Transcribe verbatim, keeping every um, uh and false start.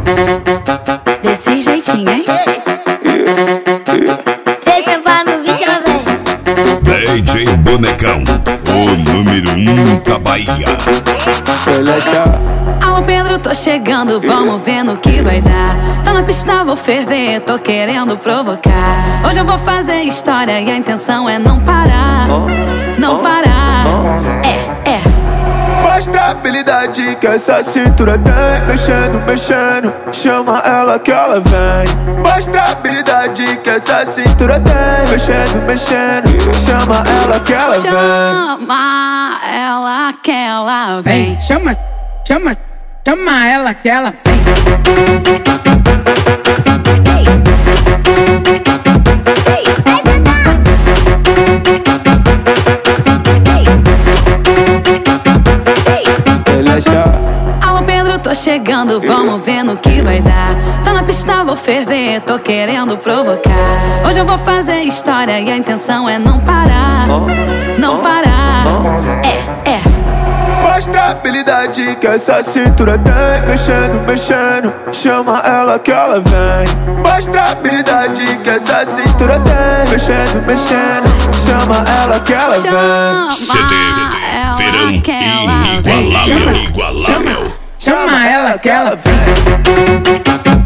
Desse jeitinho, hein? Deixa pra no vídeo, ela vem. D J Bonecão, o número um da Bahia. Alô Pedro, tô chegando, vamos ver no que vai dar. Tô na pista, vou ferver, tô querendo provocar. Hoje eu vou fazer história e a intenção é não parar. Não parar, é, é. Mostra a habilidade que essa cintura tem. Mexendo, mexendo, chama ela que ela vem. Mostra a habilidade que essa cintura tem. Mexendo, mexendo, chama ela que ela vem. Chama ela que ela vem. Vem, chama, chama, chama ela que ela vem. Alô Pedro, tô chegando, vamos ver no que vai dar. Tô na pista, vou ferver, tô querendo provocar. Hoje eu vou fazer história e a intenção é não parar. Não parar, é, é. Mostra a habilidade que essa cintura tem. Mexendo, mexendo, chama ela que ela vem. Mostra a habilidade que essa cintura tem. Mexendo, mexendo, chama ela que ela vem. C D Verão inigualável, igualável. Chama ela que ela vem.